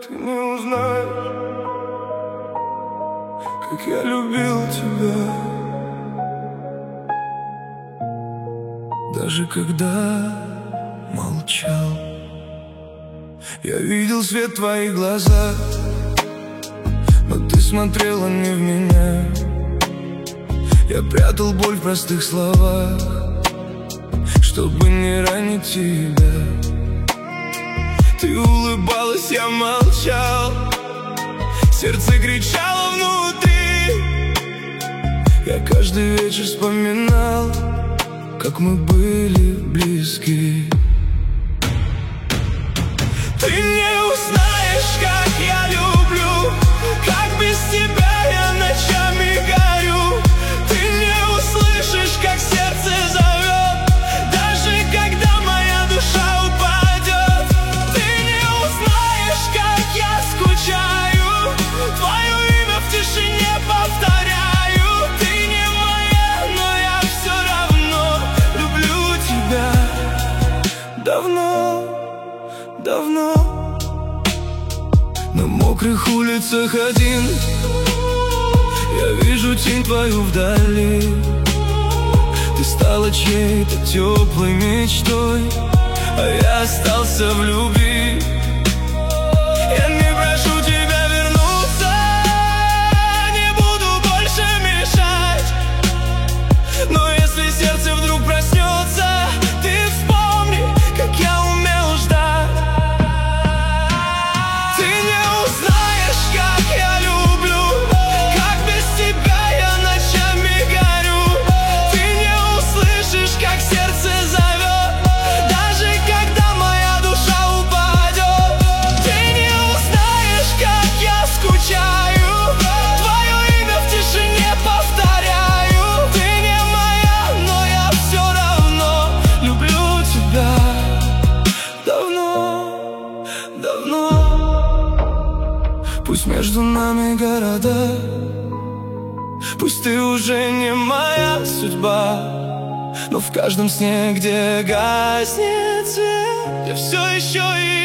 Ты не узнаешь, как я любил тебя, даже когда молчал. Я видел свет в твоих глазах, но ты смотрела не в меня. Я прятал боль в простых словах, чтобы не ранить тебя. Ты улыбалась, я молчал, сердце кричало внутри. Я каждый вечер вспоминал, как мы были близки. Ты не узнаешь, как я люблю, как без тебя я ночами горю. Ты не услышишь, как сердце зовет, даже когда моя душа упадет. Ты не узнаешь, как я скучаю, твое имя в тишине повторяю. Ты не моя, но я все равно люблю тебя. Давно, давно на мокрых улицах один я вижу тень твою вдали. Ты стала чьей-то теплой мечтой, а я остался в любви. Я не прошу тебя вернуться, не буду больше мешать, но если сердце вдруг проснется, ты вспомни, как я умел ждать. Ты не узнаешь, как я люблю, как без тебя я ночами горю. Ты не услышишь, как сердце зовет, даже когда моя душа упадет. Ты не узнаешь, как я скучаю, твое имя в тишине повторяю. Ты не моя, но я все равно люблю тебя. Давно, давно. Пусть между нами города, пусть ты уже не моя судьба, но в каждом сне, где гаснет свет, я все еще